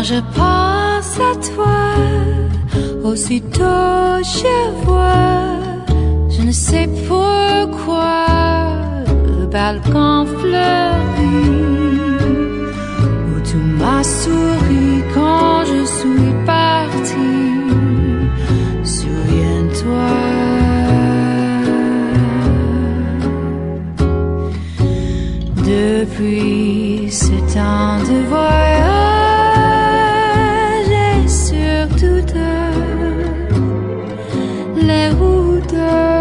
je pense à toi, aussitôt je vois, je ne sais pourquoi, le balcon fleuri, où tu m'as souri quand je suis partie. Souviens-toi. Depuis ce temps de voyage et surtout de les routes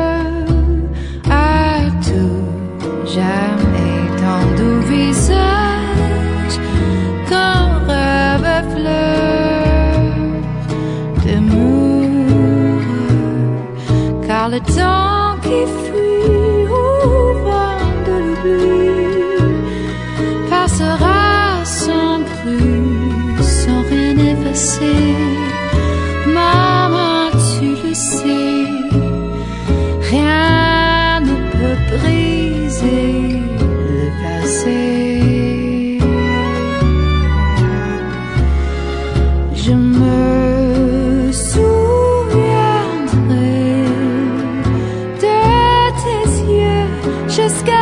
à tout jamais tant doux visage qu'un rêve fleur d'amour, car le temps qui fuit au vent de l'oubli passera sans bruit, sans rien effacer. Maman, tu le sais, rien ne peut briser le passé. Je me souviendrai de tes yeux jusqu'à